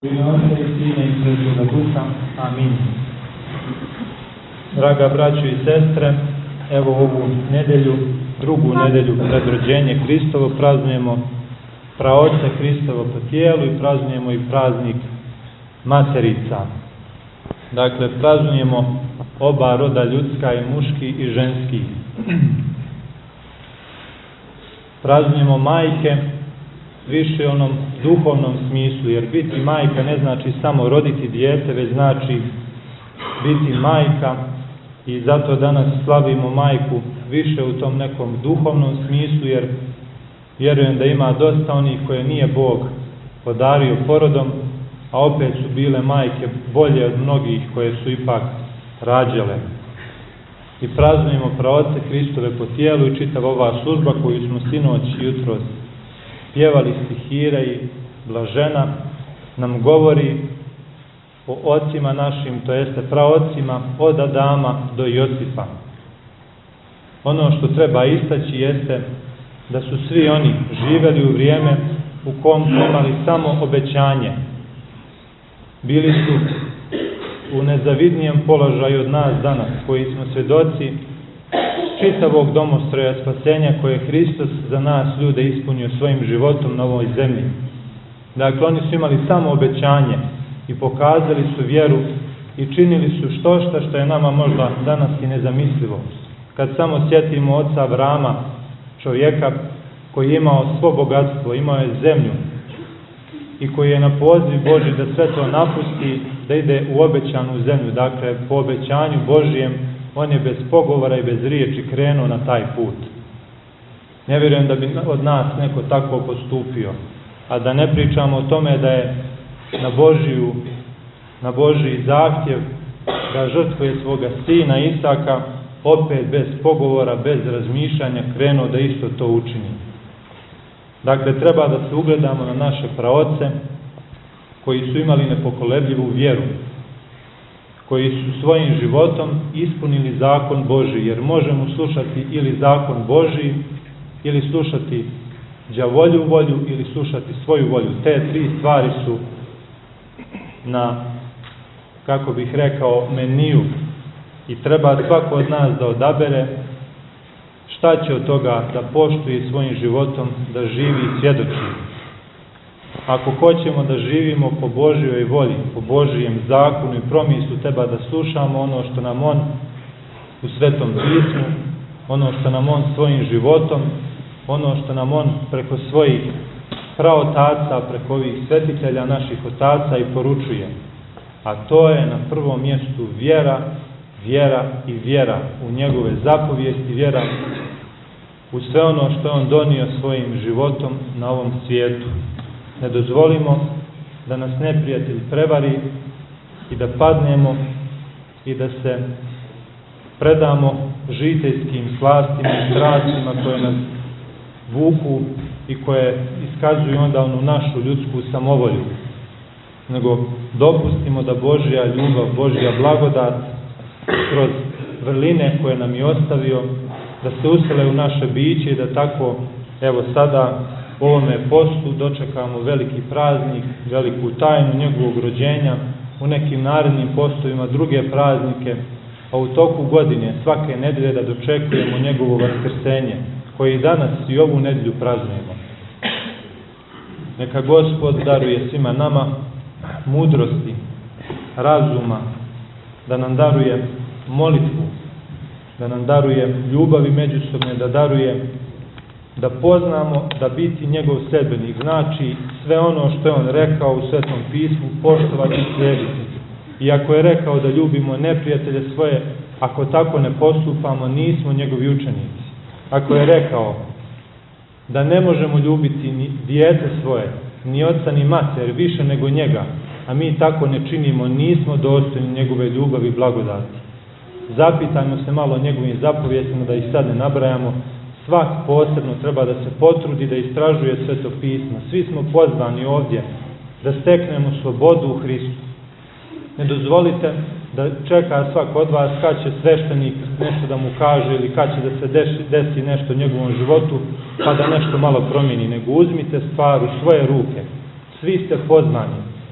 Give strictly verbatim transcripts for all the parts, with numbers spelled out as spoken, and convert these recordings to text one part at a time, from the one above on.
U ime Oca i Sina i Svetoga Duha. Amin. Draga braćo i sestre, evo ovu nedelju, drugu nedelju pred rođenje Hristovo, praznujemo praoce Hristovo po tijelu i praznujemo i praznik Materica. Dakle, praznujemo oba roda, ljudska i muški i ženski. Praznujemo majke, više u onom duhovnom smislu, jer biti majka ne znači samo roditi dijete, već znači biti majka, i zato danas slavimo majku više u tom nekom duhovnom smislu, jer vjerujem da ima dosta onih koje nije Bog podario porodom, a opet su bile majke bolje od mnogih koje su ipak rađale. I praznujemo praoce Hristove po tijelu i čitava ova služba koju smo sinoć i jutros pjevali stihire i blažena nam govori o ocima našim, to jeste praocima od Adama do Josipa. Ono što treba istaći jeste da su svi oni živeli u vrijeme u kom su imali samo obećanje. Bili su u nezavidnijem položaju od nas danas, koji smo svjedoci čitavog domostroja spasenja koje je Hristos za nas ljude ispunio svojim životom na ovoj zemlji. Dakle, oni su imali samo obećanje i pokazali su vjeru i činili su što šta što je nama možda danas i nezamislivo. Kad samo sjetimo oca Avrama, čovjeka koji je imao svo bogatstvo, imao je zemlju i koji je na poziv Božji da sve to napusti, da ide u obećanu zemlju. Dakle, po obećanju Božijem on je bez pogovora i bez riječi krenuo na taj put. Ne vjerujem da bi od nas neko tako postupio, a da ne pričamo o tome da je na Božiju, na Božiji zahtjev da žrtvuje svoga sina Isaka, opet bez pogovora, bez razmišljanja krenuo da isto to učini. Dakle, treba da se ugledamo na naše praoce koji su imali nepokolebljivu vjeru, koji su svojim životom ispunili zakon Božji, jer možemo slušati ili zakon Božji, ili slušati đavolju volju, ili slušati svoju volju. Te tri stvari su na, kako bih rekao, meniju i treba svako od nas da odabere šta će od toga da poštuje svojim životom, da živi i svjedoči. Ako hoćemo da živimo po Božjoj volji, po Božijem zakonu i promislu, treba da slušamo ono što nam On u Svetom pismu, ono što nam On svojim životom, ono što nam On preko svojih praotaca, preko ovih svetitelja naših otaca i poručuje. A to je na prvom mjestu vjera, vjera i vjera u njegove zapovijesti, vjera u sve ono što je On donio svojim životom na ovom svijetu. Ne dozvolimo da nas neprijatelj prevari i da padnemo i da se predamo žiteljskim slastima i strastima koje nas vuku i koje iskazuju onda onu našu ljudsku samovolju. Nego dopustimo da Božja ljubav, Božja blagodat kroz vrline koje nam je ostavio, da se usele u naše biće i da tako, evo sada, u ovome postu dočekamo veliki praznik, veliku tajnu njegovog rođenja, u nekim narednim postovima druge praznike, a u toku godine svake nedelje da dočekujemo njegovo vaskrsenje, koje i danas i ovu nedelju praznujemo. Neka Gospod daruje svima nama mudrosti, razuma, da nam daruje molitvu, da nam daruje ljubavi međusobne, da daruje da poznamo da biti njegov sledbenik znači sve ono što je on rekao u Svetom pismu, poštovati i slijediti. I ako je rekao da ljubimo neprijatelje svoje, ako tako ne postupamo, nismo njegovi učenici. Ako je rekao da ne možemo ljubiti ni dijete svoje, ni oca ni mater, više nego njega, a mi tako ne činimo, nismo dostojni njegove ljubavi i blagodati. Zapitajmo se malo o njegovim zapovjestima, da ih sad ne nabrajamo. Svak posebno treba da se potrudi da istražuje Sveto pismo. Svi smo pozvani ovdje da steknemo slobodu u Hristu. Ne dozvolite da čeka svak od vas kad će sveštenik nešto da mu kaže ili kad će da se desi, desi nešto u njegovom životu pa da nešto malo promijeni. Nego uzmite stvar u svoje ruke. Svi ste pozvani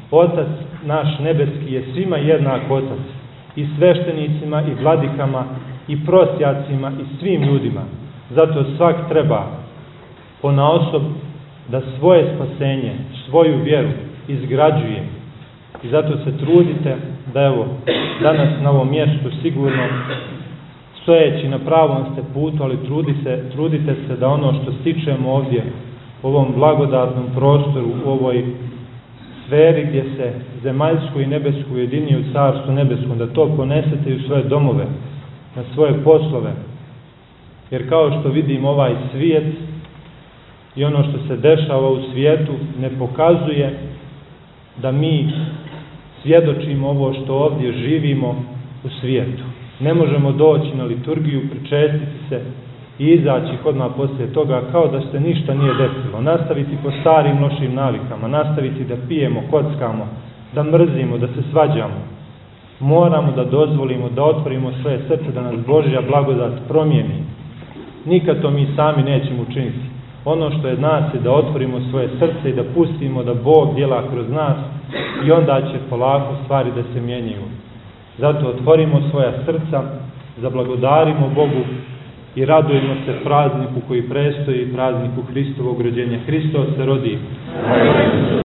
Otac naš nebeski je svima jednak Otac, i sveštenicima, i vladikama, i prosjacima, i svim ljudima. Zato svak treba ponaosob da svoje spasenje, svoju vjeru izgrađuje. I zato se trudite da evo, danas na ovom mjestu sigurno stojeći na pravom ste putu, ali trudi se, trudite se da ono što stičemo ovdje, u ovom blagodatnom prostoru, u ovoj sferi gdje se zemaljsko i nebesko ujedinjuje u Carstvu nebeskom, da to ponesete i u svoje domove, na svoje poslove. Jer kao što vidim, ovaj svijet i ono što se dešava u svijetu ne pokazuje da mi svjedočimo ovo što ovdje živimo u svijetu. Ne možemo doći na liturgiju, pričestiti se i izaći odmah poslije toga kao da se ništa nije desilo. Nastaviti po starim lošim navikama, nastaviti da pijemo, kockamo, da mrzimo, da se svađamo. Moramo da dozvolimo, da otvorimo svoje srce, da nas Božja blagodat promijeni. Nikad to mi sami nećemo učiniti. Ono što je nas je da otvorimo svoje srce i da pustimo da Bog djela kroz nas i onda će polako stvari da se mijenjaju. Zato otvorimo svoja srca, zablagodarimo Bogu i radujemo se prazniku koji prestoji, prazniku Hristovog rođenja. Hristos se rodi.